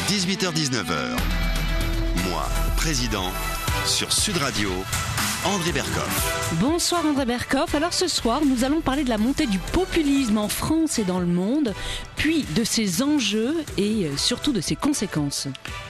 18h-19h. Moi, président, sur Sud Radio, André Berkoff. Bonsoir André Berkoff. Alors ce soir, nous allons parler de la montée du populisme en France et dans le monde, puis de ses enjeux et surtout de ses conséquences.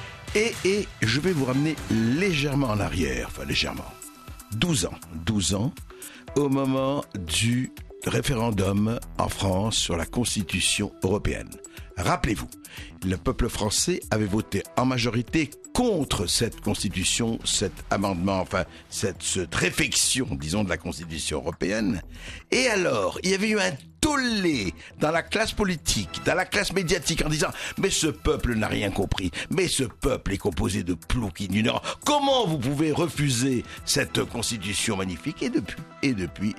Et je vais vous ramener légèrement en arrière, enfin légèrement, 12 ans, au moment du référendum en France sur la Constitution européenne. Rappelez-vous, le peuple français avait voté en majorité contre cette constitution, cet amendement, enfin cette réfection, disons, de la Constitution européenne. Et alors, il y avait eu un tollé dans la classe politique, dans la classe médiatique, en disant « Mais ce peuple n'a rien compris, mais ce peuple est composé de plouquines du Nord. Comment vous pouvez refuser cette constitution magnifique ?» Et depuis,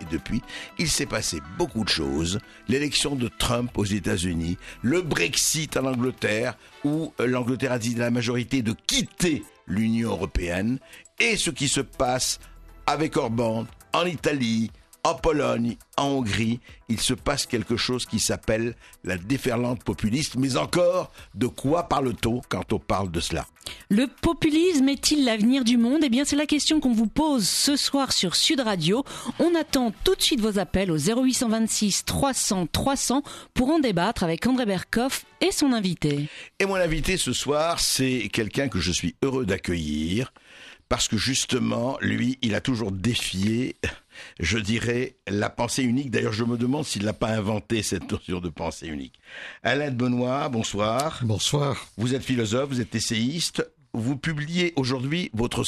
il s'est passé beaucoup de choses. L'élection de Trump aux États-Unis, le Brexit en Angleterre, où l'Angleterre a dit à la majorité de quitter l'Union européenne, et ce qui se passe avec Orban en Italie, en Pologne, en Hongrie. Il se passe quelque chose qui s'appelle la déferlante populiste. Mais encore, de quoi parle-t-on quand on parle de cela ? Le populisme est-il l'avenir du monde ? Eh bien, c'est la question qu'on vous pose ce soir sur Sud Radio. On attend tout de suite vos appels au 0826 300 300 pour en débattre avec André Berkoff et son invité. Et mon invité ce soir, c'est quelqu'un que je suis heureux d'accueillir parce que justement, lui, il a toujours défié, je dirais, la pensée unique. D'ailleurs, je me demande s'il n'a pas inventé cette notion de pensée unique. Alain Benoît, bonsoir. Bonsoir. Vous êtes philosophe, vous êtes essayiste. Vous publiez aujourd'hui votre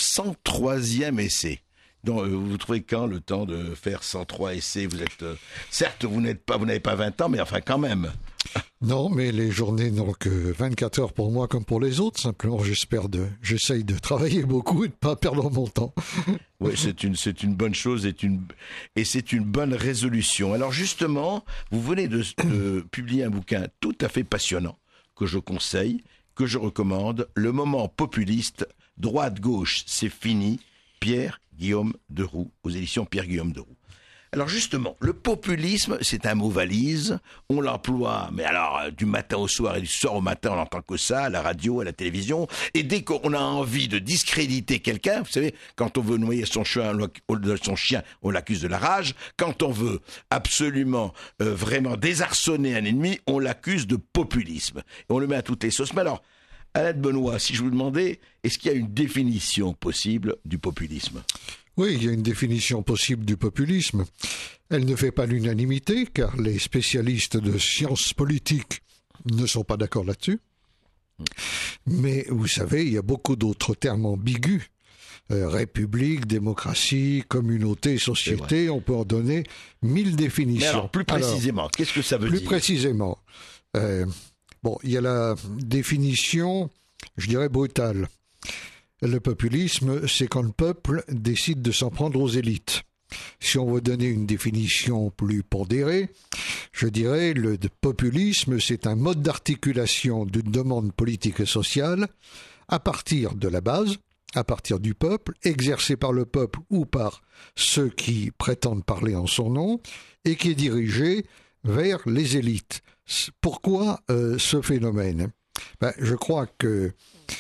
103e essai. Donc, vous trouvez quand le temps de faire 103 essais ? Vous êtes, certes, vous n'avez pas 20 ans, mais enfin quand même. Non, mais les journées n'ont que 24 heures pour moi comme pour les autres. Simplement, j'essaye de travailler beaucoup et de ne pas perdre mon temps. Oui, c'est une bonne chose et c'est une bonne résolution. Alors justement, vous venez de publier un bouquin tout à fait passionnant que je conseille, que je recommande. Le moment populiste, droite-gauche, c'est fini. Pierre-Guillaume Deroux, aux éditions Pierre-Guillaume Deroux. Alors justement, le populisme, c'est un mot valise, on l'emploie, mais alors du matin au soir et du soir au matin, on n'entend que ça, à la radio, à la télévision, et dès qu'on a envie de discréditer quelqu'un, vous savez, quand on veut noyer son chien, on l'accuse de la rage, quand on veut absolument, vraiment désarçonner un ennemi, on l'accuse de populisme, et on le met à toutes les sauces. Mais alors, Alain Benoît, si je vous demandais, est-ce qu'il y a une définition possible du populisme ? Oui, il y a une définition possible du populisme. Elle ne fait pas l'unanimité, car les spécialistes de sciences politiques ne sont pas d'accord là-dessus. Mais vous savez, il y a beaucoup d'autres termes ambigus. République, démocratie, communauté, société, on peut en donner 1000 définitions. Mais alors, plus précisément, qu'est-ce que ça veut dire ? Plus précisément, il y a la définition, je dirais, brutale. Le populisme, c'est quand le peuple décide de s'en prendre aux élites. Si on veut donner une définition plus pondérée, je dirais le populisme, c'est un mode d'articulation d'une demande politique et sociale à partir de la base, à partir du peuple, exercé par le peuple ou par ceux qui prétendent parler en son nom, et qui est dirigé vers les élites. Pourquoi ce phénomène ? Je crois que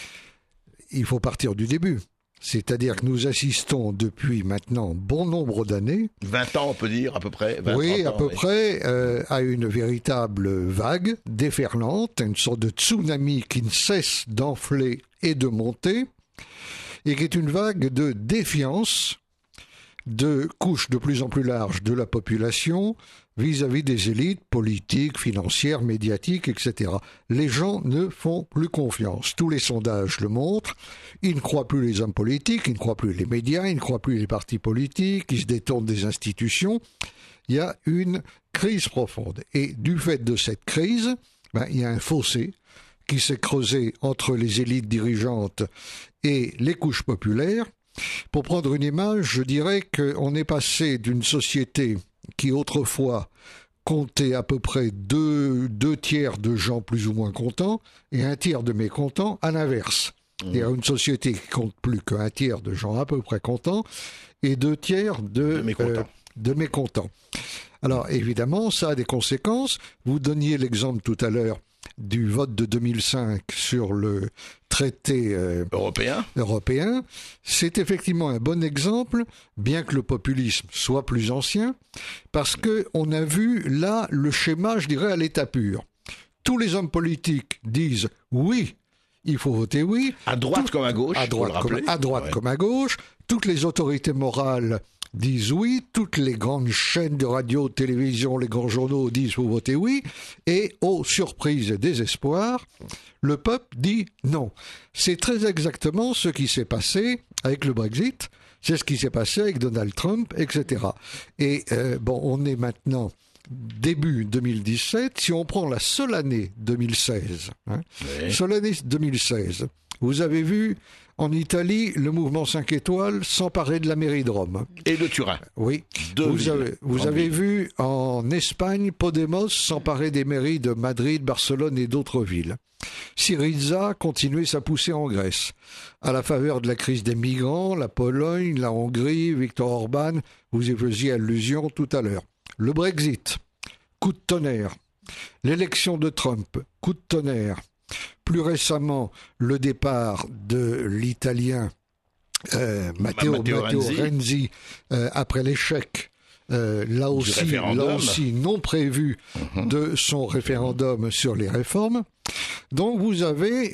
il faut partir du début. C'est-à-dire que nous assistons depuis maintenant bon nombre d'années... 20 ans, on peut dire, à peu près. 20, oui, à peu oui. près, à une véritable vague déferlante, une sorte de tsunami qui ne cesse d'enfler et de monter, et qui est une vague de défiance de couches de plus en plus larges de la population vis-à-vis des élites politiques, financières, médiatiques, etc. Les gens ne font plus confiance. Tous les sondages le montrent. Ils ne croient plus les hommes politiques, ils ne croient plus les médias, ils ne croient plus les partis politiques, ils se détournent des institutions. Il y a une crise profonde. Et du fait de cette crise, il y a un fossé qui s'est creusé entre les élites dirigeantes et les couches populaires. Pour prendre une image, je dirais qu'on est passé d'une société qui autrefois comptait à peu près deux tiers de gens plus ou moins contents et un tiers de mécontents à l'inverse. Il y a une société qui compte plus qu'un tiers de gens à peu près contents et 2 tiers de mécontents. Alors évidemment, ça a des conséquences. Vous donniez l'exemple tout à l'heure du vote de 2005 sur le traité européen, c'est effectivement un bon exemple, bien que le populisme soit plus ancien, parce qu'on a vu là le schéma, je dirais, à l'état pur. Tous les hommes politiques disent oui, il faut voter oui. À droite comme à gauche, comme à gauche. Toutes les autorités morales disent oui. Toutes les grandes chaînes de radio, de télévision, les grands journaux disent faut voter oui. Et aux surprises et désespoir, le peuple dit non. C'est très exactement ce qui s'est passé avec le Brexit. C'est ce qui s'est passé avec Donald Trump, etc. Et on est maintenant début 2017, si on prend la seule année 2016, seule année 2016, vous avez vu en Italie le mouvement 5 étoiles s'emparer de la mairie de Rome. Et de Turin. Oui. Vous avez vu en Espagne Podemos s'emparer des mairies de Madrid, Barcelone et d'autres villes. Syriza continuait sa poussée en Grèce. À la faveur de la crise des migrants, la Pologne, la Hongrie, Viktor Orban, vous y faisiez allusion tout à l'heure. Le Brexit, coup de tonnerre. L'élection de Trump, coup de tonnerre. Plus récemment, le départ de l'Italien Matteo Renzi après l'échec, là aussi non prévu de son référendum sur les réformes. Donc vous avez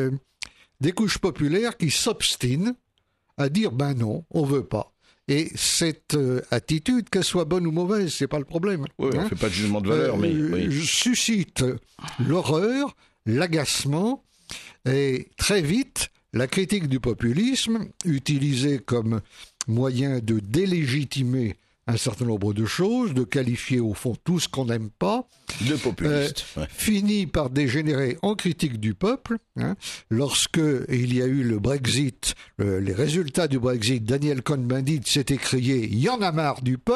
des couches populaires qui s'obstinent à dire ben non, on veut pas. Et cette attitude, qu'elle soit bonne ou mauvaise, c'est pas le problème. Oui, on ne fait pas de jugement de valeur, mais suscite l'horreur, l'agacement, et très vite, la critique du populisme, utilisée comme moyen de délégitimer un certain nombre de choses, de qualifier au fond tout ce qu'on n'aime pas, de populiste, finit par dégénérer en critique du peuple. Lorsque il y a eu le Brexit, les résultats du Brexit, Daniel Cohn-Bendit s'est écrié « Il y en a marre du peuple ».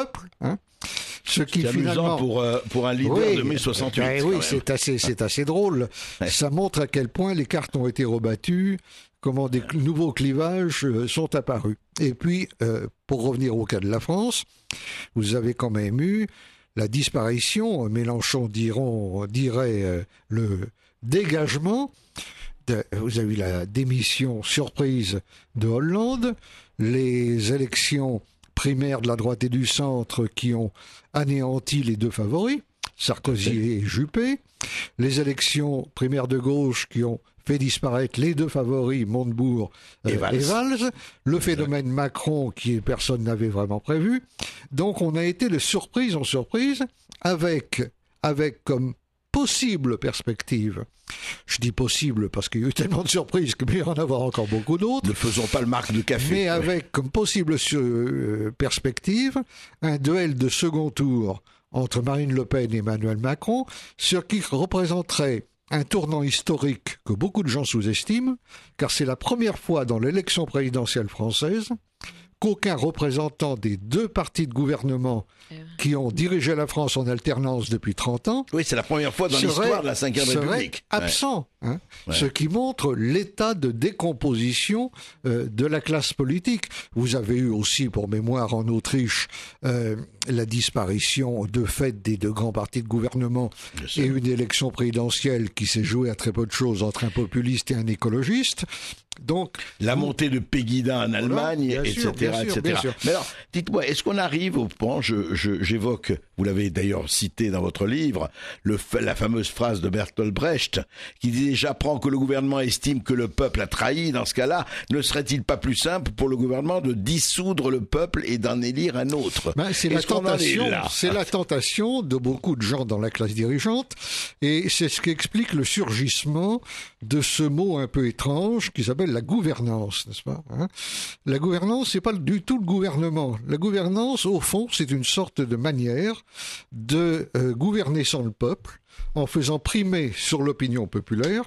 Ce qui c'est finalement amusant pour un leader de mai 68. Oui, c'est assez drôle. Ouais. Ça montre à quel point les cartes ont été rebattues, comment des nouveaux clivages sont apparus. Et puis, pour revenir au cas de la France, vous avez quand même eu la disparition, Mélenchon dirait le dégagement, vous avez eu la démission surprise de Hollande, les élections primaires de la droite et du centre qui ont anéanti les deux favoris, Sarkozy et Juppé, les élections primaires de gauche qui ont fait disparaître les deux favoris, Montebourg et Valls, le phénomène Macron qui personne n'avait vraiment prévu. Donc on a été de surprise en surprise avec comme possible perspective. Je dis possible parce qu'il y a eu tellement de surprises qu'il peut y en avoir encore beaucoup d'autres. Ne faisons pas le marque de café. Mais avec comme possible perspective un duel de second tour entre Marine Le Pen et Emmanuel Macron, ce qui représenterait un tournant historique que beaucoup de gens sous-estiment, car c'est la première fois dans l'élection présidentielle française qu'aucun représentant des deux partis de gouvernement qui ont dirigé la France en alternance depuis 30 ans... Oui, c'est la première fois dans l'histoire de la Ve République. Absent, ce qui montre l'état de décomposition de la classe politique. Vous avez eu aussi, pour mémoire, en Autriche, la disparition de fait des deux grands partis de gouvernement et une élection présidentielle qui s'est jouée à très peu de choses entre un populiste et un écologiste. Donc, la montée de Pegida en Allemagne, etc. Mais alors, dites-moi, est-ce qu'on arrive au point, j'évoque, vous l'avez d'ailleurs cité dans votre livre, la fameuse phrase de Bertolt Brecht, qui disait « J'apprends que le gouvernement estime que le peuple a trahi. Dans ce cas-là, ne serait-il pas plus simple pour le gouvernement de dissoudre le peuple et d'en élire un autre ?» C'est la tentation de beaucoup de gens dans la classe dirigeante, et c'est ce qui explique le surgissement de ce mot un peu étrange qui s'appelle la gouvernance, n'est-ce pas ? La gouvernance, c'est pas du tout le gouvernement. La gouvernance, au fond, c'est une sorte de manière de gouverner sans le peuple, en faisant primer sur l'opinion populaire,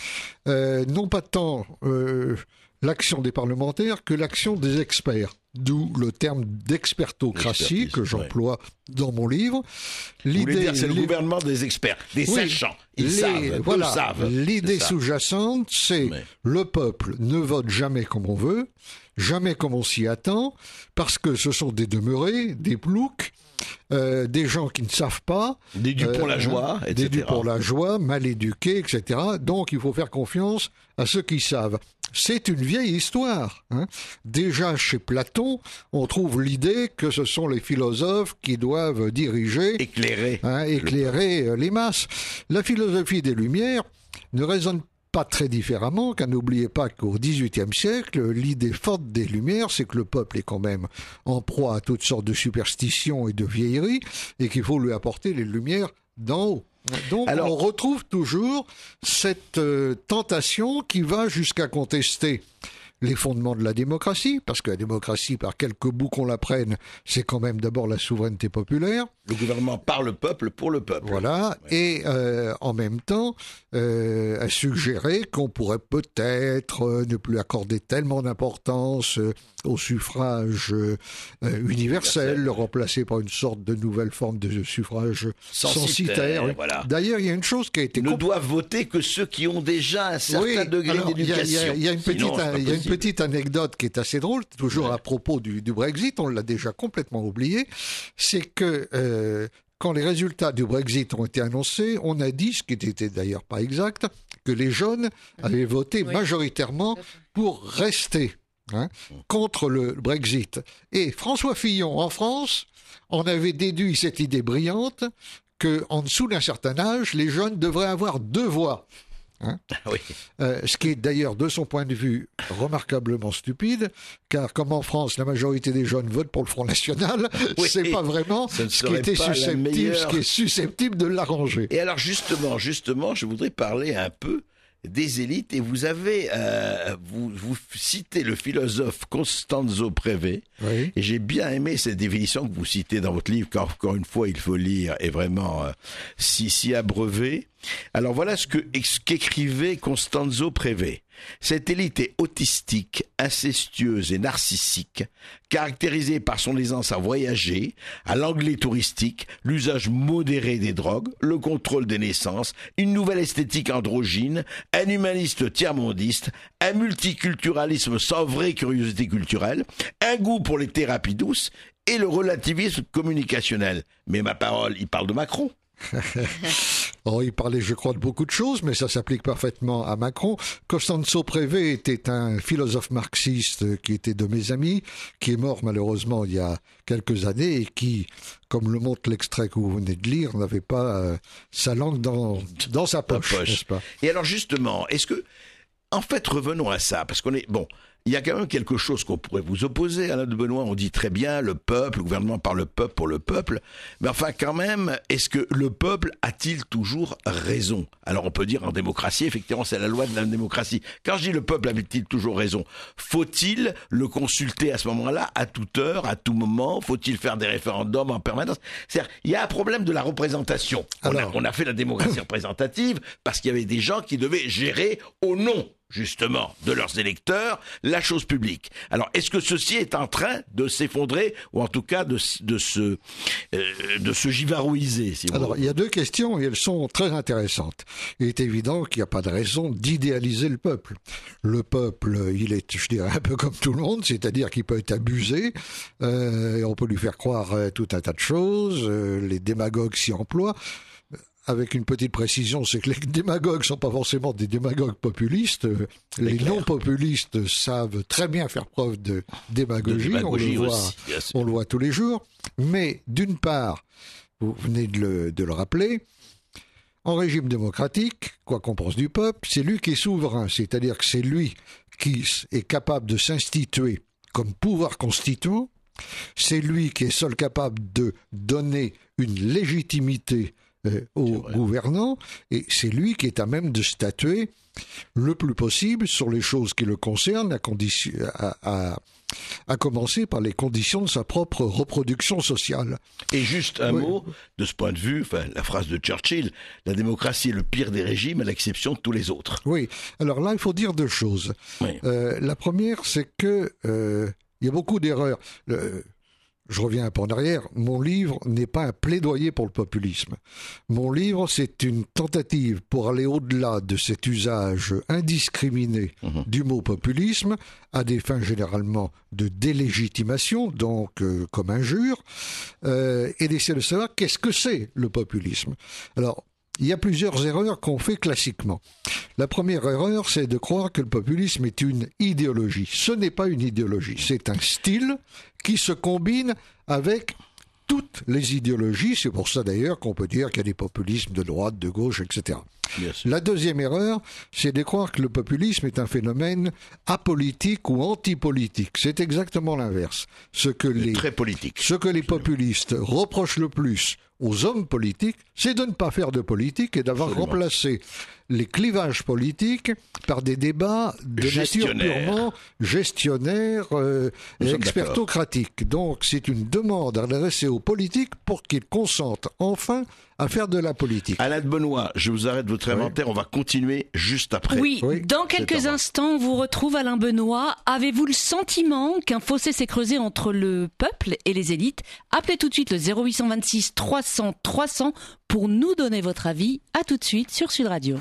non pas tant l'action des parlementaires que l'action des experts. D'où le terme d'expertocratie que j'emploie dans mon livre. Vous voulez dire c'est le gouvernement des experts, des sachants. Ils savent. L'idée sous-jacente, c'est le peuple ne vote jamais comme on veut, jamais comme on s'y attend, parce que ce sont des demeurés, des ploucs, des gens qui ne savent pas. Des Dupont-la-Joie, etc. Des Dupont-la-Joie, mal éduqués, etc. Donc il faut faire confiance à ceux qui savent. C'est une vieille histoire. Déjà chez Platon, on trouve l'idée que ce sont les philosophes qui doivent diriger, éclairer les masses. La philosophie des Lumières ne raisonne pas très différemment, car n'oubliez pas qu'au XVIIIe siècle, l'idée forte des Lumières, c'est que le peuple est quand même en proie à toutes sortes de superstitions et de vieilleries, et qu'il faut lui apporter les lumières d'en haut. Donc on retrouve toujours cette tentation qui va jusqu'à contester les fondements de la démocratie, parce que la démocratie, par quelque bout qu'on la prenne, c'est quand même d'abord la souveraineté populaire. Le gouvernement par le peuple, pour le peuple. Voilà, ouais. Et en même temps, à suggérer qu'on pourrait peut-être ne plus accorder tellement d'importance au suffrage universel, le remplacer par une sorte de nouvelle forme de suffrage censitaire. Voilà. D'ailleurs, il y a une chose qui a été... Ne doivent voter que ceux qui ont déjà un certain degré d'éducation. Il y a une petite anecdote qui est assez drôle, toujours à propos du Brexit, on l'a déjà complètement oublié, c'est que quand les résultats du Brexit ont été annoncés, on a dit, ce qui n'était d'ailleurs pas exact, que les jeunes avaient voté majoritairement pour rester contre le Brexit. Et François Fillon, en France, en avait déduit cette idée brillante qu'en dessous d'un certain âge, les jeunes devraient avoir 2 voix. Ce qui est d'ailleurs, de son point de vue, remarquablement stupide, car comme en France, la majorité des jeunes votent pour le Front National, c'est pas vraiment ce qui est susceptible de l'arranger. Et alors justement, je voudrais parler un peu des élites, et vous avez vous citez le philosophe Costanzo Preve, et j'ai bien aimé cette définition que vous citez dans votre livre, car encore une fois il faut lire, et vraiment si abreuvé. Alors voilà ce qu'écrivait Costanzo Preve. Cette élite est autistique, incestueuse et narcissique, caractérisée par son aisance à voyager, à l'anglais touristique, l'usage modéré des drogues, le contrôle des naissances, une nouvelle esthétique androgyne, un humaniste tiers-mondiste, un multiculturalisme sans vraie curiosité culturelle, un goût pour les thérapies douces et le relativisme communicationnel. Mais ma parole, il parle de Macron. Il parlait, je crois, de beaucoup de choses, mais ça s'applique parfaitement à Macron. Costanzo Preve était un philosophe marxiste qui était de mes amis, qui est mort malheureusement il y a quelques années et qui, comme le montre l'extrait que vous venez de lire, n'avait pas sa langue dans sa poche, n'est-ce pas ? Et alors justement, est-ce que, en fait, revenons à ça, parce qu'on est, il y a quand même quelque chose qu'on pourrait vous opposer, Alain de Benoît, on dit très bien, le peuple, le gouvernement par le peuple, pour le peuple, mais enfin quand même, est-ce que le peuple a-t-il toujours raison ? Alors on peut dire en démocratie, effectivement c'est la loi de la démocratie. Quand je dis le peuple a-t-il toujours raison, faut-il le consulter à ce moment-là, à toute heure, à tout moment ? Faut-il faire des référendums en permanence ? C'est-à-dire, il y a un problème de la représentation. On a fait la démocratie représentative parce qu'il y avait des gens qui devaient gérer au nom justement de leurs électeurs la chose publique. Alors, est-ce que ceci est en train de s'effondrer, ou en tout cas de se givarouiser, si vous voulez ? Alors, il y a 2 questions et elles sont très intéressantes. Il est évident qu'il n'y a pas de raison d'idéaliser le peuple. Le peuple, il est, je dirais, un peu comme tout le monde, c'est-à-dire qu'il peut être abusé, et on peut lui faire croire tout un tas de choses, les démagogues s'y emploient. Avec une petite précision, c'est que les démagogues sont pas forcément des démagogues populistes. Les non-populistes savent très bien faire preuve de démagogie, on le voit tous les jours. Mais d'une part, vous venez de le rappeler, en régime démocratique, quoi qu'on pense du peuple, c'est lui qui est souverain, c'est-à-dire que c'est lui qui est capable de s'instituer comme pouvoir constituant, c'est lui qui est seul capable de donner une légitimité aux gouvernants, et c'est lui qui est à même de statuer le plus possible sur les choses qui le concernent, à commencer par les conditions de sa propre reproduction sociale. Et juste un mot, de ce point de vue, la phrase de Churchill, la démocratie est le pire des régimes à l'exception de tous les autres. Oui, alors là il faut dire 2 choses. La première, c'est que il y a beaucoup d'erreurs. je reviens un peu en arrière, mon livre n'est pas un plaidoyer pour le populisme. Mon livre, c'est une tentative pour aller au-delà de cet usage indiscriminé du mot populisme, à des fins généralement de délégitimation, donc comme injure, et d'essayer de savoir qu'est-ce que c'est le populisme. Alors, il y a plusieurs erreurs qu'on fait classiquement. La première erreur, c'est de croire que le populisme est une idéologie. Ce n'est pas une idéologie, c'est un style qui se combine avec toutes les idéologies. C'est pour ça d'ailleurs qu'on peut dire qu'il y a des populismes de droite, de gauche, etc. La deuxième erreur, c'est de croire que le populisme est un phénomène apolitique ou antipolitique. C'est exactement l'inverse. Très politique. Ce que les populistes reprochent le plus aux hommes politiques, c'est de ne pas faire de politique et d'avoir remplacé les clivages politiques par des débats de nature purement gestionnaire et expertocratique. Donc c'est une demande adressée aux politiques pour qu'ils consentent enfin à faire de la politique. Alain de Benoît, je vous arrête votre inventaire, on va continuer juste après. Oui, dans quelques instants, on vous retrouve Alain Benoît. Avez-vous le sentiment qu'un fossé s'est creusé entre le peuple et les élites? Appelez tout de suite le 0826 300 300 pour nous donner votre avis. À tout de suite sur Sud Radio.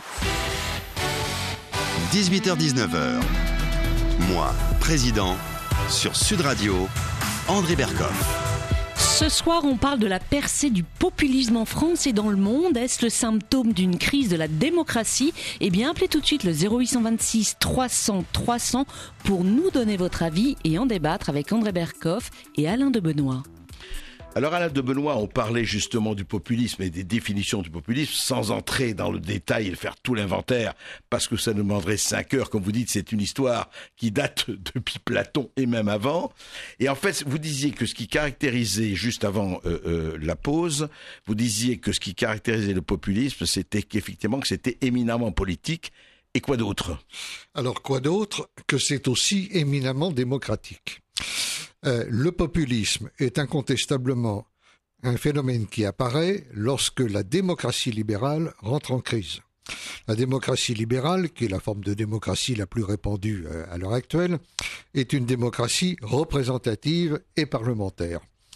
18h-19h. Moi, président, sur Sud Radio, André Berkoff. Ce soir, on parle de la percée du populisme en France et dans le monde. Est-ce le symptôme d'une crise de la démocratie? Eh bien, appelez tout de suite le 0826 300 300 pour nous donner votre avis et en débattre avec André Berkoff et Alain de Benoît. Alors Alain de Benoît, on parlait justement du populisme et des définitions du populisme sans entrer dans le détail et faire tout l'inventaire parce que ça nous demanderait 5 heures. Comme vous dites, c'est une histoire qui date depuis Platon et même avant. Et en fait, vous disiez que ce qui caractérisait, juste avant la pause, vous disiez que ce qui caractérisait le populisme, c'était qu'effectivement que c'était éminemment politique. Et quoi d'autre? Alors quoi d'autre que c'est aussi éminemment démocratique. Le populisme est incontestablement un phénomène qui apparaît lorsque la démocratie libérale rentre en crise. La démocratie libérale, qui est la forme de démocratie la plus répandue à l'heure actuelle, est une démocratie représentative et parlementaire.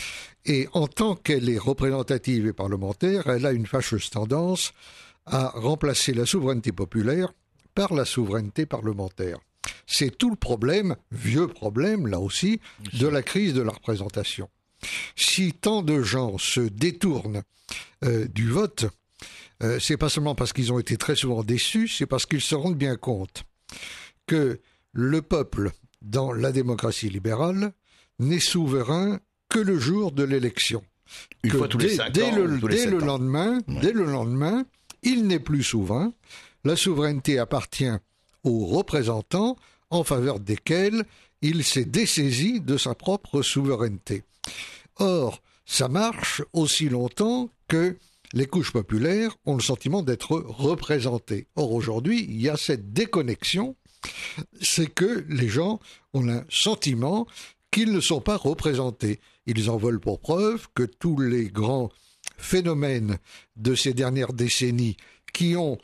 Et en tant qu'elle est représentative et parlementaire, elle a une fâcheuse tendance à remplacer la souveraineté populaire par la souveraineté parlementaire. C'est tout le problème, vieux problème là aussi, de la crise de la représentation. Si tant de gens se détournent du vote, c'est pas seulement parce qu'ils ont été très souvent déçus, c'est parce qu'ils se rendent bien compte que le peuple, dans la démocratie libérale, n'est souverain que le jour de l'élection. Une fois tous les 5 ans, dès le lendemain, il n'est plus souverain. La souveraineté appartient aux représentants en faveur desquels il s'est dessaisi de sa propre souveraineté. Or, ça marche aussi longtemps que les couches populaires ont le sentiment d'être représentées. Or, aujourd'hui, il y a cette déconnexion, c'est que les gens ont un sentiment qu'ils ne sont pas représentés. Ils en veulent pour preuve que tous les grands phénomènes de ces dernières décennies qui ont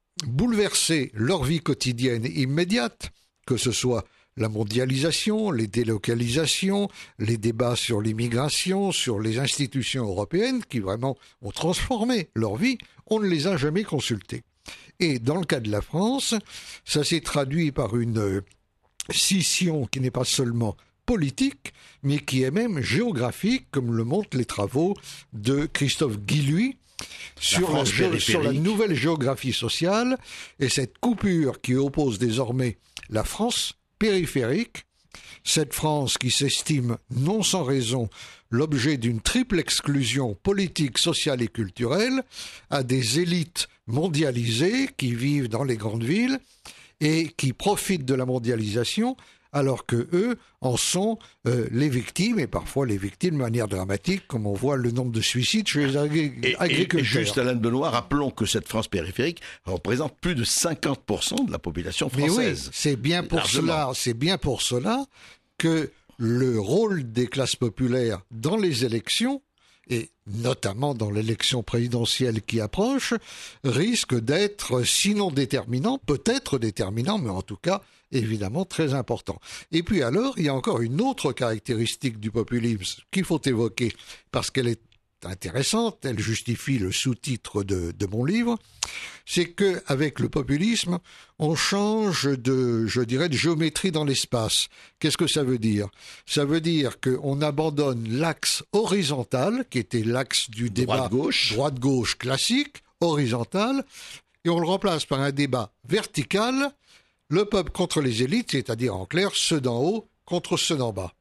bouleversé leur vie quotidienne immédiate, que ce soit la mondialisation, les délocalisations, les débats sur l'immigration, sur les institutions européennes qui vraiment ont transformé leur vie, on ne les a jamais consultés. Et dans le cas de la France, ça s'est traduit par une scission qui n'est pas seulement politique, mais qui est même géographique, comme le montrent les travaux de Christophe Guilluy, sur la nouvelle géographie sociale et cette coupure qui oppose désormais la France périphérique, cette France qui s'estime non sans raison l'objet d'une triple exclusion politique, sociale et culturelle, à des élites mondialisées qui vivent dans les grandes villes et qui profitent de la mondialisation alors que eux en sont les victimes, et parfois les victimes de manière dramatique, comme on voit le nombre de suicides chez les agriculteurs. Et juste Alain de Benoît, rappelons que cette France périphérique représente plus de 50% de la population française. Mais oui, c'est bien pour cela que le rôle des classes populaires dans les élections et notamment dans l'élection présidentielle qui approche, risque d'être, sinon déterminant, peut-être déterminant, mais en tout cas, évidemment, très important. Et puis alors, il y a encore une autre caractéristique du populisme qu'il faut évoquer, parce qu'elle est intéressante, elle justifie le sous-titre de mon livre, c'est qu'avec le populisme, on change de géométrie dans l'espace. Qu'est-ce que ça veut dire ? Ça veut dire qu'on abandonne l'axe horizontal, qui était l'axe du débat droite-gauche classique, horizontal, et on le remplace par un débat vertical, le peuple contre les élites, c'est-à-dire en clair, ceux d'en haut contre ceux d'en bas.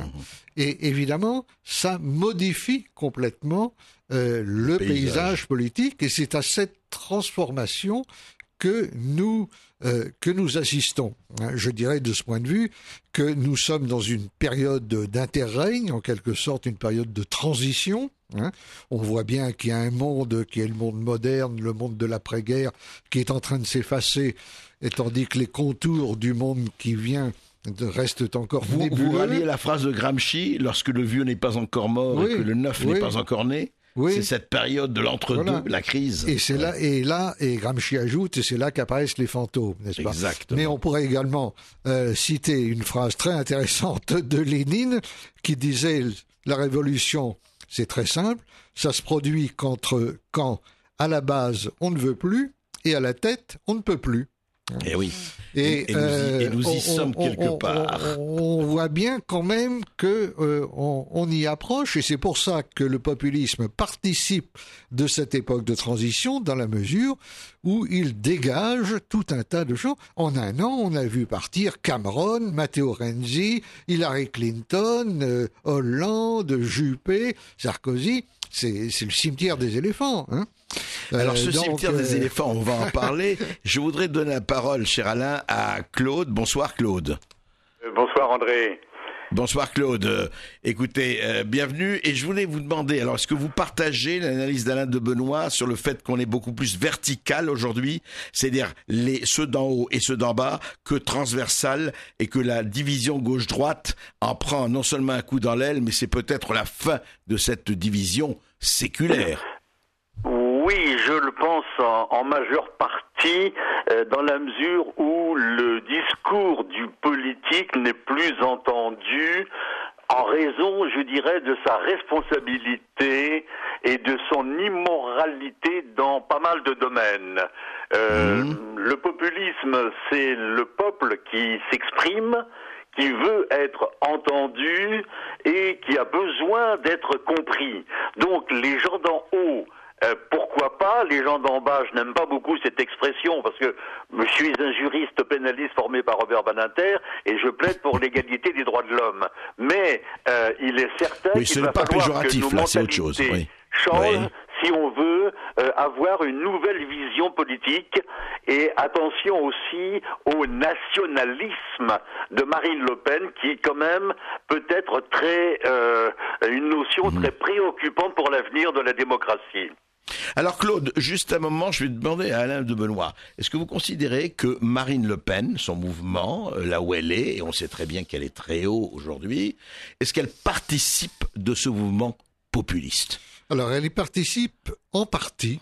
Et évidemment, ça modifie complètement le paysage politique, et c'est à cette transformation que nous assistons. Je dirais de ce point de vue que nous sommes dans une période d'interrègne, en quelque sorte une période de transition. On voit bien qu'il y a un monde qui est le monde moderne, le monde de l'après-guerre, qui est en train de s'effacer, et tandis que les contours du monde qui vient reste encore nébuleux. Vous ralliez la phrase de Gramsci, lorsque le vieux n'est pas encore mort et que le neuf n'est pas encore né. Oui. C'est cette période de l'entre-deux, la crise. Et c'est là, et Gramsci ajoute, et c'est là qu'apparaissent les fantômes, n'est-ce pas ? Exactement. Mais on pourrait également citer une phrase très intéressante de Lénine qui disait « La révolution, c'est très simple, ça se produit quand à la base on ne veut plus et à la tête on ne peut plus ». Et oui. Et nous y sommes quelque part. On voit bien quand même que on y approche, et c'est pour ça que le populisme participe de cette époque de transition, dans la mesure où il dégage tout un tas de gens. En un an, on a vu partir Cameron, Matteo Renzi, Hillary Clinton, Hollande, Juppé, Sarkozy. C'est le cimetière des éléphants, hein. Alors ce cimetière des éléphants, on va en parler. Je voudrais donner la parole, cher Alain, à Claude. Bonsoir Claude. Bonsoir André. Bonsoir Claude. Écoutez, bienvenue. Et je voulais vous demander, alors est-ce que vous partagez l'analyse d'Alain de Benoît sur le fait qu'on est beaucoup plus vertical aujourd'hui, c'est-à-dire ceux d'en haut et ceux d'en bas, que transversal, et que la division gauche-droite en prend non seulement un coup dans l'aile, mais c'est peut-être la fin de cette division séculaire. Oui, je le pense en majeure partie, dans la mesure où le discours du politique n'est plus entendu en raison, je dirais, de sa responsabilité et de son immoralité dans pas mal de domaines. Le populisme, c'est le peuple qui s'exprime, qui veut être entendu et qui a besoin d'être compris. Donc les gens d'en haut, pourquoi pas, les gens d'en bas, je n'aime pas beaucoup cette expression parce que je suis un juriste pénaliste formé par Robert Badinter et je plaide pour l'égalité des droits de l'homme. Mais il est certain qu'il va falloir que nos mentalités changent si on veut avoir une nouvelle vision politique. Et attention aussi au nationalisme de Marine Le Pen qui quand même peut être une notion très préoccupante pour l'avenir de la démocratie. Alors Claude, juste un moment, je vais demander à Alain de Benoît, est-ce que vous considérez que Marine Le Pen, son mouvement, là où elle est, et on sait très bien qu'elle est très haut aujourd'hui, est-ce qu'elle participe de ce mouvement populiste ? Alors elle y participe en partie,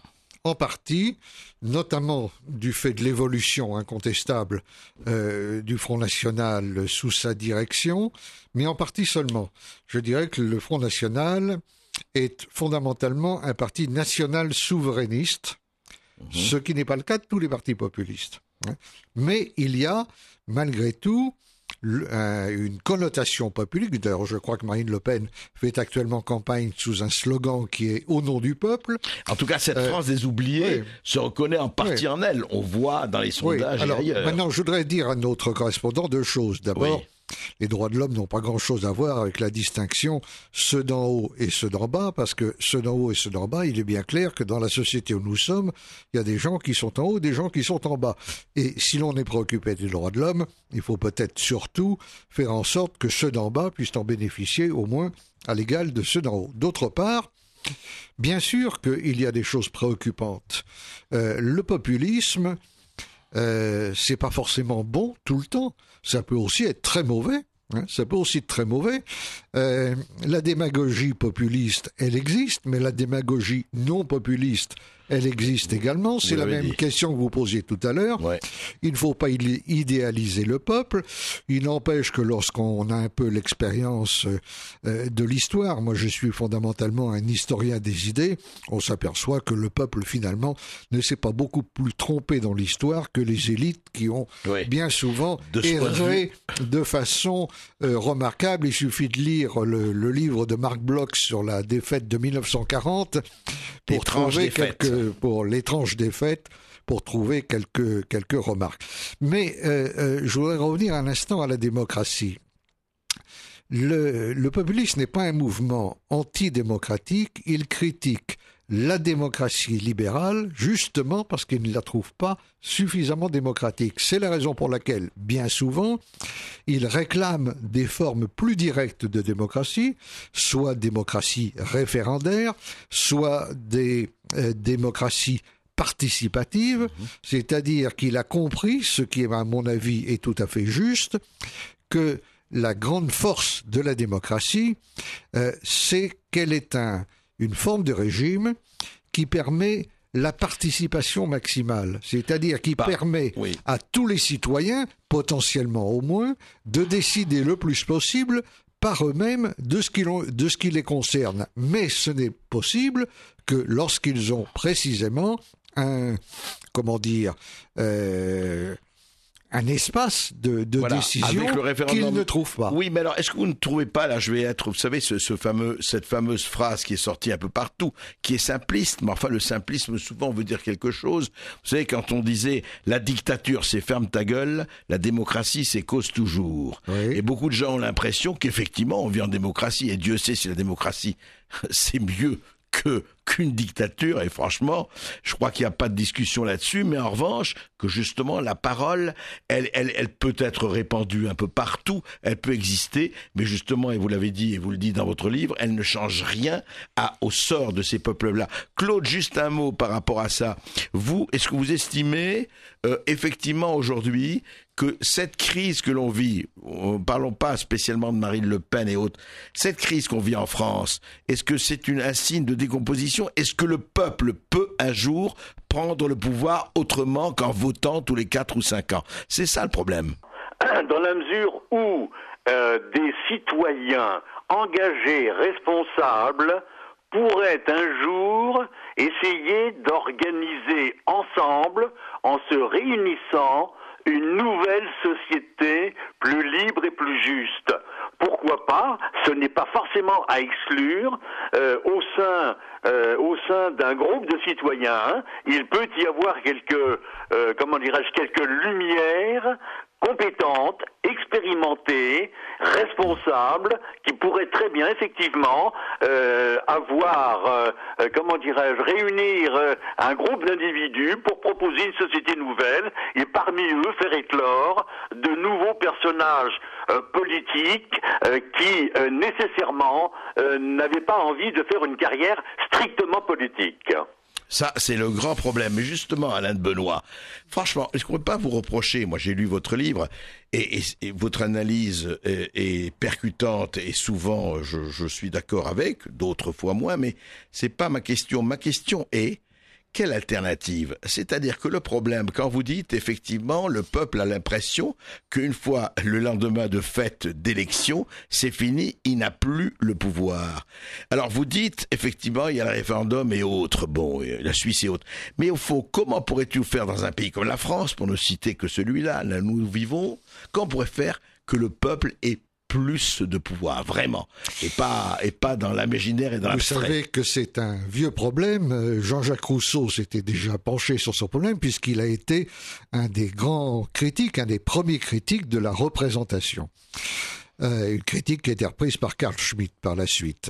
notamment du fait de l'évolution incontestable du Front National sous sa direction, mais en partie seulement. Je dirais que le Front National est fondamentalement un parti national souverainiste, ce qui n'est pas le cas de tous les partis populistes. Mais il y a, malgré tout, une connotation populiste. D'ailleurs, je crois que Marine Le Pen fait actuellement campagne sous un slogan qui est « Au nom du peuple ». En tout cas, cette France des oubliés se reconnaît en partie en elle. On voit dans les sondages et ailleurs. Maintenant, je voudrais dire à notre correspondant deux choses. D'abord, les droits de l'homme n'ont pas grand-chose à voir avec la distinction ceux d'en haut et ceux d'en bas, parce que ceux d'en haut et ceux d'en bas, il est bien clair que dans la société où nous sommes, il y a des gens qui sont en haut, des gens qui sont en bas. Et si l'on est préoccupé des droits de l'homme, il faut peut-être surtout faire en sorte que ceux d'en bas puissent en bénéficier au moins à l'égal de ceux d'en haut. D'autre part, bien sûr qu'il y a des choses préoccupantes. Le populisme, c'est pas forcément bon tout le temps. Ça peut aussi être très mauvais. Ça peut aussi être très mauvais. La démagogie populiste, elle existe, mais la démagogie non populiste, elle existe également. C'est la même question que vous posiez tout à l'heure. Ouais. Il ne faut pas idéaliser le peuple. Il n'empêche que lorsqu'on a un peu l'expérience de l'histoire, moi je suis fondamentalement un historien des idées, on s'aperçoit que le peuple finalement ne s'est pas beaucoup plus trompé dans l'histoire que les élites qui ont bien souvent erré de façon remarquable. Il suffit de lire le livre de Marc Bloch sur la défaite de 1940 pour trouver pour l'étrange défaite, pour trouver quelques remarques. Mais je voudrais revenir un instant à la démocratie. Le populisme n'est pas un mouvement antidémocratique, il critique la démocratie libérale justement parce qu'il ne la trouve pas suffisamment démocratique. C'est la raison pour laquelle, bien souvent, il réclame des formes plus directes de démocratie, soit démocratie référendaire, soit des démocraties participatives, c'est-à-dire qu'il a compris, ce qui à mon avis est tout à fait juste, que la grande force de la démocratie, c'est qu'elle est une forme de régime qui permet la participation maximale, c'est-à-dire qui permet à tous les citoyens, potentiellement au moins, de décider le plus possible par eux-mêmes de ce qui les concerne. Mais ce n'est possible que lorsqu'ils ont précisément un espace de décision qu'ils ne trouvent pas. Oui, mais alors, est-ce que vous ne trouvez pas, là, je vais être, vous savez, cette fameuse phrase qui est sortie un peu partout, qui est simpliste, mais enfin, le simplisme, souvent, veut dire quelque chose. Vous savez, quand on disait, la dictature, c'est ferme ta gueule, la démocratie, c'est cause toujours. Oui. Et beaucoup de gens ont l'impression qu'effectivement, on vit en démocratie, et Dieu sait si la démocratie, c'est mieux qu'une dictature, et franchement, je crois qu'il n'y a pas de discussion là-dessus, mais en revanche, que justement, la parole, elle peut être répandue un peu partout, elle peut exister, mais justement, et vous l'avez dit, et vous le dites dans votre livre, elle ne change rien au sort de ces peuples-là. Claude, juste un mot par rapport à ça. Vous, est-ce que vous estimez, effectivement, aujourd'hui, que cette crise que l'on vit, parlons pas spécialement de Marine Le Pen et autres, cette crise qu'on vit en France, est-ce que c'est un signe de décomposition? Est-ce que le peuple peut un jour prendre le pouvoir autrement qu'en votant tous les 4 ou 5 ans? C'est ça le problème. Dans la mesure où des citoyens engagés, responsables, pourraient un jour essayer d'organiser ensemble, en se réunissant, une nouvelle société plus libre et plus juste. Pourquoi pas? Ce n'est pas forcément à exclure au sein d'un groupe de citoyens. Il peut y avoir quelques lumières compétentes, expérimentées, responsables, qui pourraient très bien effectivement réunir un groupe d'individus pour proposer une société nouvelle et parmi eux faire éclore de nouveaux personnages politiques qui nécessairement n'avaient pas envie de faire une carrière strictement politique. Ça, c'est le grand problème. Mais justement, Alain de Benoît, franchement, est-ce qu'on ne peut pas vous reprocher, moi j'ai lu votre livre, et votre analyse est percutante, et souvent je suis d'accord avec, d'autres fois moins, mais c'est pas ma question. Ma question est, quelle alternative? C'est-à-dire que le problème, quand vous dites effectivement, le peuple a l'impression qu'une fois le lendemain de fête d'élection, c'est fini, il n'a plus le pouvoir. Alors vous dites, effectivement, il y a le référendum et autres, bon, la Suisse et autres. Mais au fond, comment pourrais-tu faire dans un pays comme la France, pour ne citer que celui-là, là nous vivons, comment on pourrait faire que le peuple ait plus de pouvoir, vraiment, et pas dans l'imaginaire et dans l'abstrait. Vous savez que c'est un vieux problème. Jean-Jacques Rousseau s'était déjà penché sur ce problème puisqu'il a été un des grands critiques, un des premiers critiques de la représentation. Une critique qui a été reprise par Carl Schmitt par la suite.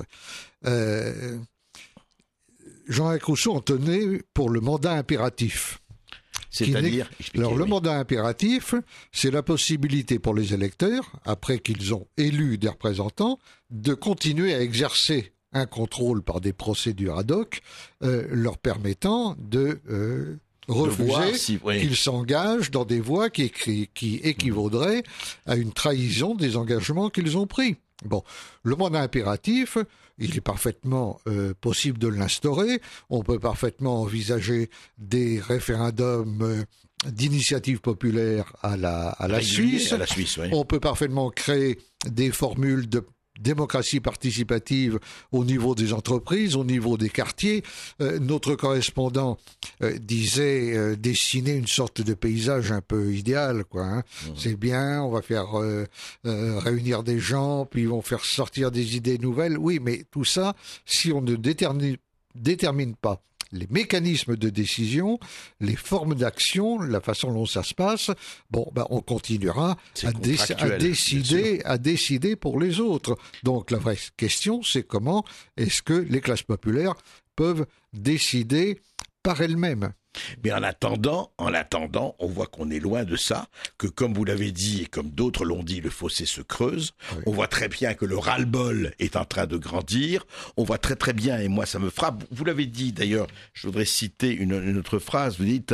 Jean-Jacques Rousseau en tenait pour le mandat impératif. C'est-à-dire, alors le mandat impératif, c'est la possibilité pour les électeurs, après qu'ils ont élu des représentants, de continuer à exercer un contrôle par des procédures ad hoc, leur permettant de refuser qu'ils s'engagent dans des voies qui équivaudraient à une trahison des engagements qu'ils ont pris. Bon, le mandat impératif, il est parfaitement possible de l'instaurer. On peut parfaitement envisager des référendums d'initiative populaire à la Suisse. Oui. On peut parfaitement créer des formules de démocratie participative au niveau des entreprises, au niveau des quartiers. Notre correspondant disait dessiner une sorte de paysage un peu idéal, quoi. Hein. C'est bien, on va faire réunir des gens, puis ils vont faire sortir des idées nouvelles. Oui, mais tout ça, si on ne détermine pas les mécanismes de décision, les formes d'action, la façon dont ça se passe, on continuera à décider pour les autres. Donc la vraie question, c'est comment est-ce que les classes populaires peuvent décider par elles-mêmes. Mais en attendant, on voit qu'on est loin de ça, que comme vous l'avez dit et comme d'autres l'ont dit, le fossé se creuse. Oui. On voit très bien que le ras-le-bol est en train de grandir. On voit très très bien, et moi ça me frappe, vous l'avez dit d'ailleurs, je voudrais citer une autre phrase, vous dites...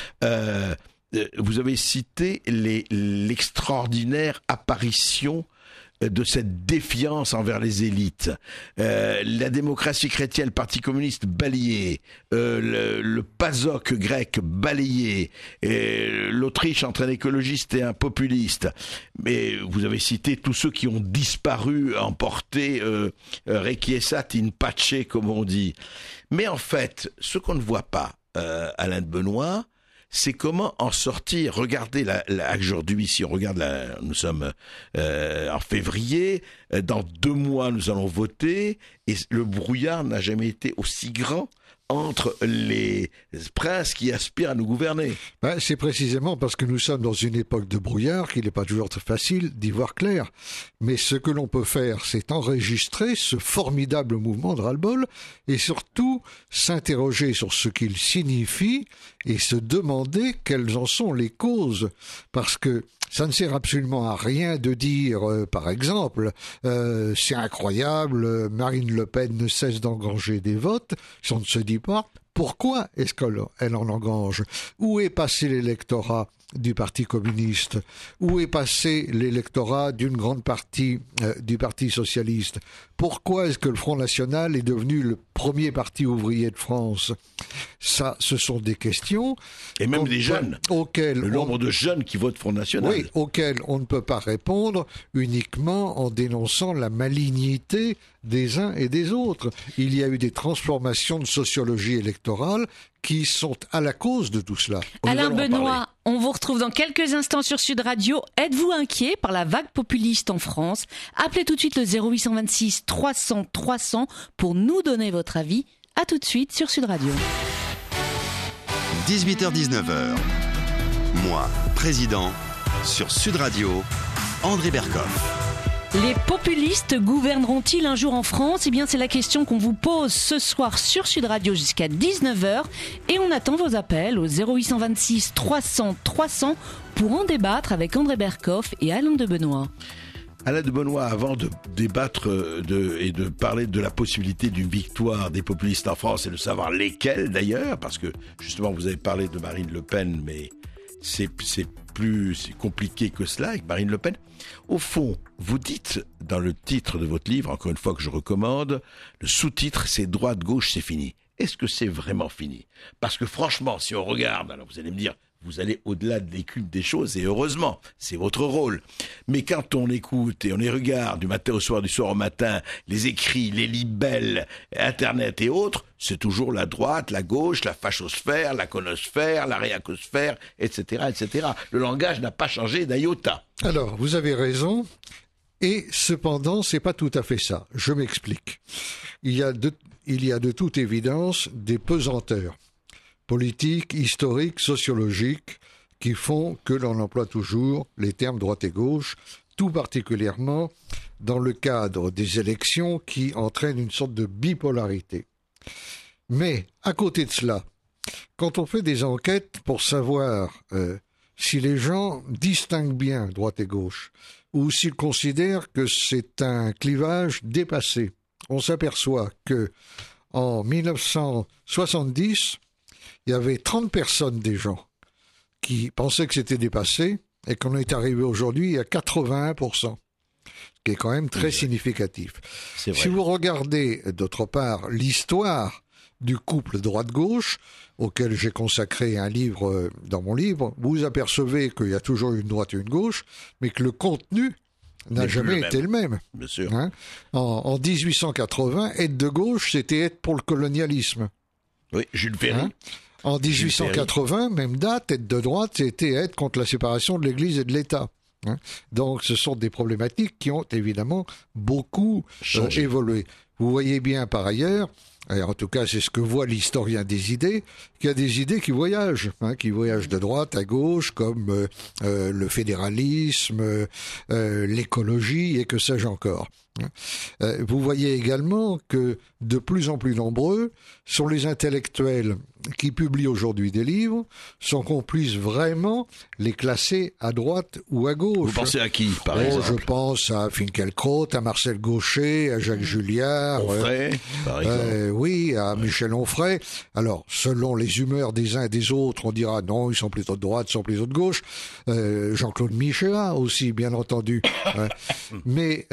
vous avez cité l'extraordinaire apparition de cette défiance envers les élites. La démocratie chrétienne, le Parti communiste balayé, le PASOK grec balayé, l'Autriche entre un écologiste et un populiste. Mais vous avez cité tous ceux qui ont disparu, emportés, requiescat in pace, comme on dit. Mais en fait, ce qu'on ne voit pas, Alain de Benoît, c'est comment en sortir. Regardez aujourd'hui, si on regarde nous sommes en février, dans 2 mois nous allons voter, et le brouillard n'a jamais été aussi grand entre les princes qui aspirent à nous gouverner. C'est précisément parce que nous sommes dans une époque de brouillard qu'il n'est pas toujours très facile d'y voir clair. Mais ce que l'on peut faire, c'est enregistrer ce formidable mouvement de ras-le-bol et surtout s'interroger sur ce qu'il signifie et se demander quelles en sont les causes. Parce que ça ne sert absolument à rien de dire, par exemple, c'est incroyable, Marine Le Pen ne cesse d'engranger des votes, si on ne se dit pas pourquoi est-ce qu'elle en engrange. Où est passé l'électorat du Parti communiste? Où est passé l'électorat d'une grande partie du Parti socialiste? Pourquoi est-ce que le Front National est devenu le premier parti ouvrier de France? Ça, ce sont des questions... Et même des jeunes. Le nombre de jeunes qui votent Front National. Oui, auxquels on ne peut pas répondre uniquement en dénonçant la malignité des uns et des autres. Il y a eu des transformations de sociologie électorale qui sont à la cause de tout cela. Alain Benoît, on vous retrouve dans quelques instants sur Sud Radio. Êtes-vous inquiet par la vague populiste en France? Appelez tout de suite le 0826 300 300 pour nous donner votre avis. À tout de suite sur Sud Radio. 18h-19h. Moi, président, sur Sud Radio, André Berkoff. Les populistes gouverneront-ils un jour en France? Eh bien, c'est la question qu'on vous pose ce soir sur Sud Radio jusqu'à 19h. Et on attend vos appels au 0826 300 300 pour en débattre avec André Berkoff et Alain de Benoît. Alain de Benoît, avant de débattre et de parler de la possibilité d'une victoire des populistes en France et de savoir lesquels d'ailleurs, parce que justement vous avez parlé de Marine Le Pen, mais c'est compliqué que cela avec Marine Le Pen. Au fond, vous dites dans le titre de votre livre, encore une fois que je recommande, le sous-titre c'est droite-gauche, c'est fini. Est-ce que c'est vraiment fini? Parce que franchement, si on regarde, alors vous allez me dire, vous allez au-delà de l'écume des choses, et heureusement, c'est votre rôle. Mais quand on écoute et on les regarde du matin au soir, du soir au matin, les écrits, les libelles, Internet et autres, c'est toujours la droite, la gauche, la fachosphère, la conosphère, la réacosphère, etc., etc. Le langage n'a pas changé d'un iota. Alors, vous avez raison, et cependant, c'est pas tout à fait ça. Je m'explique. Il y a de toute évidence des pesanteurs politiques, historiques, sociologiques, qui font que l'on emploie toujours les termes droite et gauche, tout particulièrement dans le cadre des élections qui entraînent une sorte de bipolarité. Mais, à côté de cela, quand on fait des enquêtes pour savoir si les gens distinguent bien droite et gauche, ou s'ils considèrent que c'est un clivage dépassé, on s'aperçoit que en 1970, il y avait 30 personnes des gens qui pensaient que c'était dépassé et qu'on est arrivé aujourd'hui à 81%, ce qui est quand même très significatif. C'est vrai. Si vous regardez, d'autre part, l'histoire du couple droite-gauche, auquel j'ai consacré un livre dans mon livre, vous apercevez qu'il y a toujours une droite et une gauche, mais que le contenu n'a jamais été le même. Bien sûr. Hein, en 1880, être de gauche, c'était être pour le colonialisme. Oui, Jules Ferry. Hein, en 1880, même date, être de droite, c'était être contre la séparation de l'Église et de l'État. Hein. Donc, ce sont des problématiques qui ont évidemment beaucoup évolué. Vous voyez bien par ailleurs, et en tout cas c'est ce que voit l'historien des idées, qu'il y a des idées qui voyagent de droite à gauche, comme le fédéralisme, l'écologie et que sais-je encore. Vous voyez également que de plus en plus nombreux sont les intellectuels qui publient aujourd'hui des livres sans qu'on puisse vraiment les classer à droite ou à gauche. Vous pensez à qui, par exemple? Je pense à Finkielkraut, à Marcel Gaucher, à Jacques Julliard. Onfray, par exemple. Oui, à Michel Onfray. Alors, selon les humeurs des uns et des autres, on dira non, ils sont plutôt de droite, ils sont plutôt de gauche. Jean-Claude Michéa aussi, bien entendu. Mais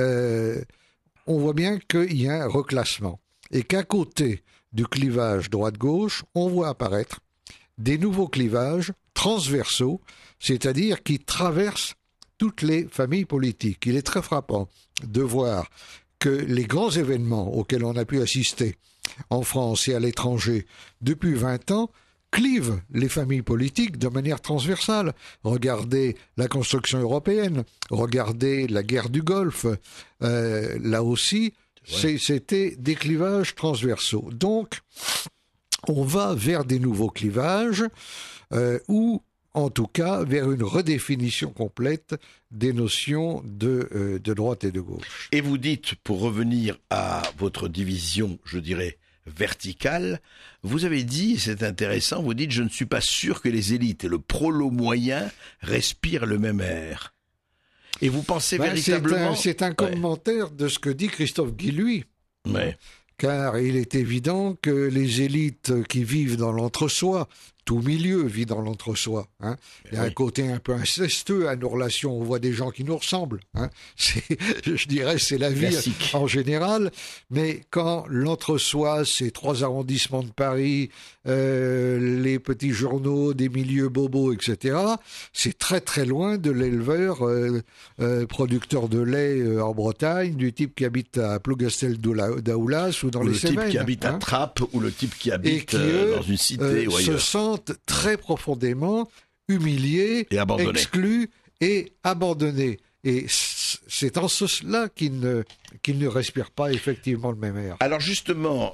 on voit bien qu'il y a un reclassement. Et qu'à côté du clivage droite-gauche, on voit apparaître des nouveaux clivages transversaux, c'est-à-dire qui traversent toutes les familles politiques. Il est très frappant de voir que les grands événements auxquels on a pu assister en France et à l'étranger depuis 20 ans clivent les familles politiques de manière transversale. Regardez la construction européenne, regardez la guerre du Golfe, là aussi, c'était des clivages transversaux. Donc, on va vers des nouveaux clivages ou en tout cas vers une redéfinition complète des notions de droite et de gauche. Et vous dites, pour revenir à votre division, je dirais, verticale, vous avez dit, c'est intéressant, vous dites, je ne suis pas sûr que les élites et le prolo moyen respirent le même air. Et vous pensez véritablement... C'est un commentaire de ce que dit Christophe Guilluy. Ouais. Car il est évident que les élites qui vivent dans l'entre-soi, tout milieu vit dans l'entre-soi. Hein. Il y a un côté un peu incestueux à nos relations. On voit des gens qui nous ressemblent. Hein. Je dirais, c'est la vie classique en général. Mais quand l'entre-soi, c'est 3 arrondissements de Paris, les petits journaux, des milieux bobos, etc., c'est très très loin de l'éleveur producteur de lait en Bretagne, du type qui habite à Plougastel-Daoulas ou dans les Cévennes. Le type qui habite à Trappes ou le type qui habite dans une cité ou ailleurs. Se sentent très profondément humiliés, exclus et abandonnés. Et c'est en cela qu'ils ne respirent pas effectivement le même air. Alors justement,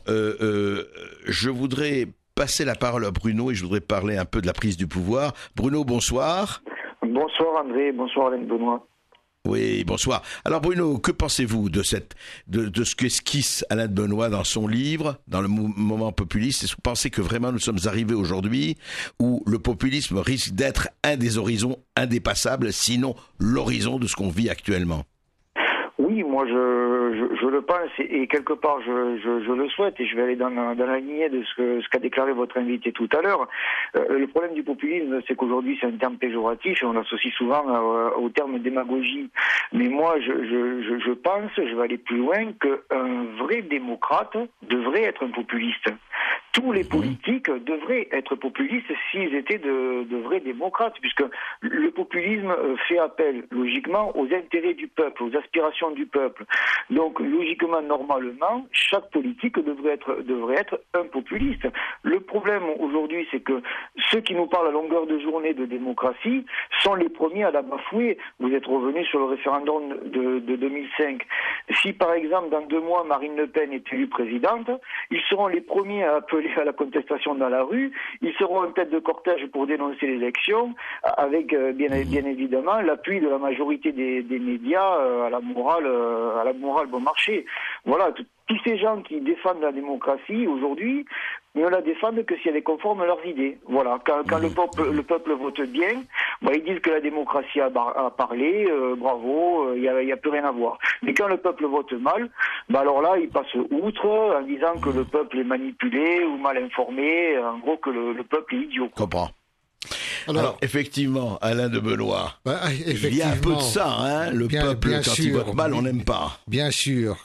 je voudrais passer la parole à Bruno et je voudrais parler un peu de la prise du pouvoir. Bruno, bonsoir. Bonsoir André, bonsoir Alain Benoît. Oui, bonsoir. Alors Bruno, que pensez-vous de ce qu'esquisse Alain Benoît dans son livre, dans le moment populiste? Est-ce que vous pensez que vraiment nous sommes arrivés aujourd'hui où le populisme risque d'être un des horizons indépassables, sinon l'horizon de ce qu'on vit actuellement? Oui, moi je le pense et quelque part je le souhaite et je vais aller dans la lignée de ce qu'a déclaré votre invité tout à l'heure. Le problème du populisme, c'est qu'aujourd'hui c'est un terme péjoratif et on l'associe souvent au terme démagogie. Mais moi je pense, je vais aller plus loin, qu'un vrai démocrate devrait être un populiste. Tous les politiques devraient être populistes s'ils étaient de vrais démocrates, puisque le populisme fait appel logiquement aux intérêts du peuple, aux aspirations du peuple. Donc logiquement, normalement, chaque politique devrait être un populiste. Le problème aujourd'hui, c'est que ceux qui nous parlent à longueur de journée de démocratie sont les premiers à la bafouer. Vous êtes revenu sur le référendum de 2005. Si par exemple dans 2 mois Marine Le Pen est élue présidente, ils seront les premiers à appeler à la contestation dans la rue, ils seront en tête de cortège pour dénoncer les élections, avec bien évidemment l'appui de la majorité des médias à la morale bon marché. Voilà, tous ces gens qui défendent la démocratie aujourd'hui ne la défendent que si elle est conforme à leurs idées. Voilà. Quand le peuple vote bien, ils disent que la démocratie a parlé, bravo, il y a plus rien à voir. Mais quand le peuple vote mal, alors là, ils passent outre en disant que le peuple est manipulé ou mal informé, en gros que le peuple est idiot. Comprends. Alors, effectivement, Alain de Benoît, il y a un peu de ça, hein, le peuple, quand il vote mal, on n'aime pas. Bien sûr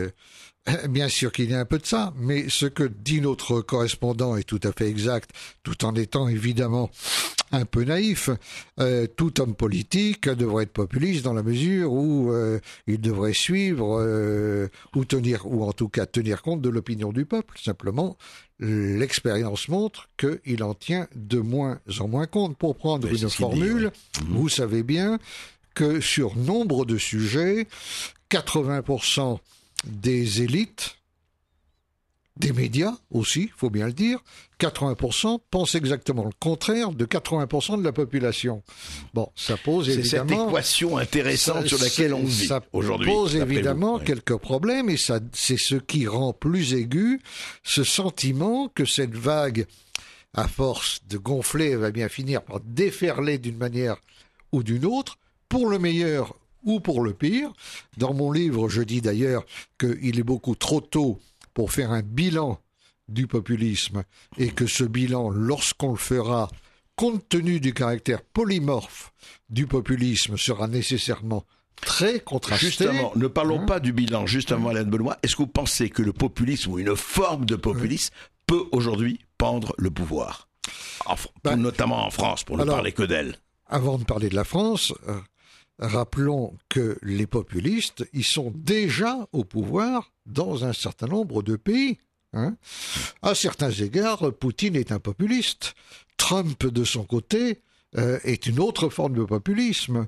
qu'il y a un peu de ça, mais ce que dit notre correspondant est tout à fait exact, tout en étant évidemment un peu naïf. Tout homme politique devrait être populiste dans la mesure où il devrait suivre ou en tout cas tenir compte de l'opinion du peuple. Simplement, l'expérience montre qu'il en tient de moins en moins compte. Pour prendre une formule, vous savez bien que sur nombre de sujets, 80% des élites, des médias aussi, faut bien le dire, 80% pensent exactement le contraire de 80% de la population. Bon, ça pose évidemment... C'est cette équation intéressante sur laquelle on vit aujourd'hui. Ça pose évidemment quelques problèmes et c'est ce qui rend plus aigu ce sentiment que cette vague, à force de gonfler, elle va bien finir par déferler d'une manière ou d'une autre, pour le meilleur ou pour le pire. Dans mon livre, je dis d'ailleurs qu'il est beaucoup trop tôt pour faire un bilan du populisme et que ce bilan, lorsqu'on le fera, compte tenu du caractère polymorphe du populisme, sera nécessairement très contrasté. Justement, ne parlons pas du bilan. Justement, Alain de Benoît, est-ce que vous pensez que le populisme ou une forme de populisme peut aujourd'hui prendre le pouvoir, notamment en France, pour ne parler que d'elle? Avant de parler de la France, rappelons que les populistes, ils sont déjà au pouvoir dans un certain nombre de pays. À certains égards, Poutine est un populiste. Trump, de son côté, est une autre forme de populisme.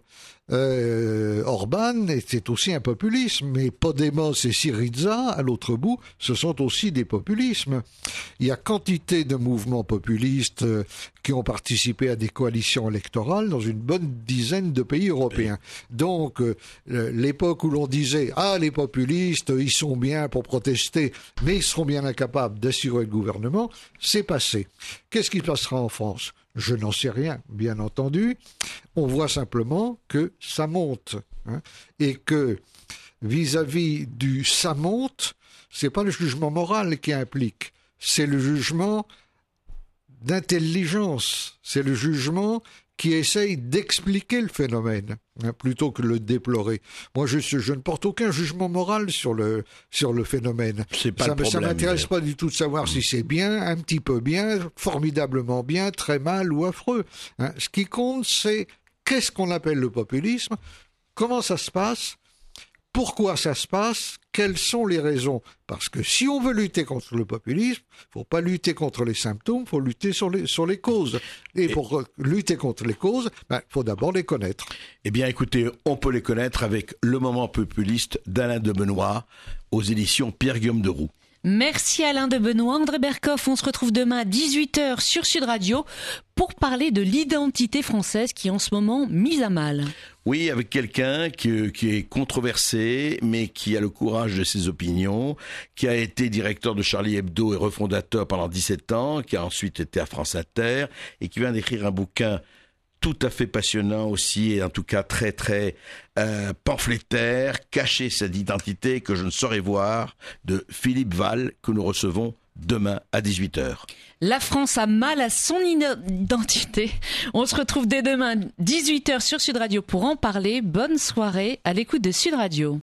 Orban, c'est aussi un populisme, mais Podemos et Syriza, à l'autre bout, ce sont aussi des populismes. Il y a quantité de mouvements populistes qui ont participé à des coalitions électorales dans une bonne dizaine de pays européens. Donc, l'époque où l'on disait « Ah, les populistes, ils sont bien pour protester, mais ils seront bien incapables d'assurer le gouvernement », c'est passé. Qu'est-ce qui passera en France ? Je n'en sais rien, bien entendu. On voit simplement que ça monte. Et que, vis-à-vis du ça monte, c'est pas le jugement moral qui implique, c'est le jugement d'intelligence, c'est le jugement qui essaye d'expliquer le phénomène, plutôt que de le déplorer. Moi, je ne porte aucun jugement moral sur le phénomène. Ça m'intéresse pas du tout de savoir si c'est bien, un petit peu bien, formidablement bien, très mal ou affreux. Ce qui compte, c'est qu'est-ce qu'on appelle le populisme, comment ça se passe, pourquoi ça se passe, quelles sont les raisons. Parce que si on veut lutter contre le populisme, il ne faut pas lutter contre les symptômes, il faut lutter sur les causes. Et pour lutter contre les causes, il faut d'abord les connaître. Eh bien écoutez, on peut les connaître avec Le Moment populiste d'Alain de Benoît aux éditions Pierre-Guillaume Deroux. Merci Alain de Benoît. André Berkoff, on se retrouve demain à 18h sur Sud Radio pour parler de l'identité française qui est en ce moment mise à mal. Oui, avec quelqu'un qui est controversé, mais qui a le courage de ses opinions, qui a été directeur de Charlie Hebdo et refondateur pendant 17 ans, qui a ensuite été à France Inter, et qui vient d'écrire un bouquin tout à fait passionnant aussi, et en tout cas très très pamphlétaire, Cacher cette identité que je ne saurais voir, de Philippe Val, que nous recevons demain à 18h. La France a mal à son identité. On se retrouve dès demain 18h sur Sud Radio pour en parler. Bonne soirée à l'écoute de Sud Radio.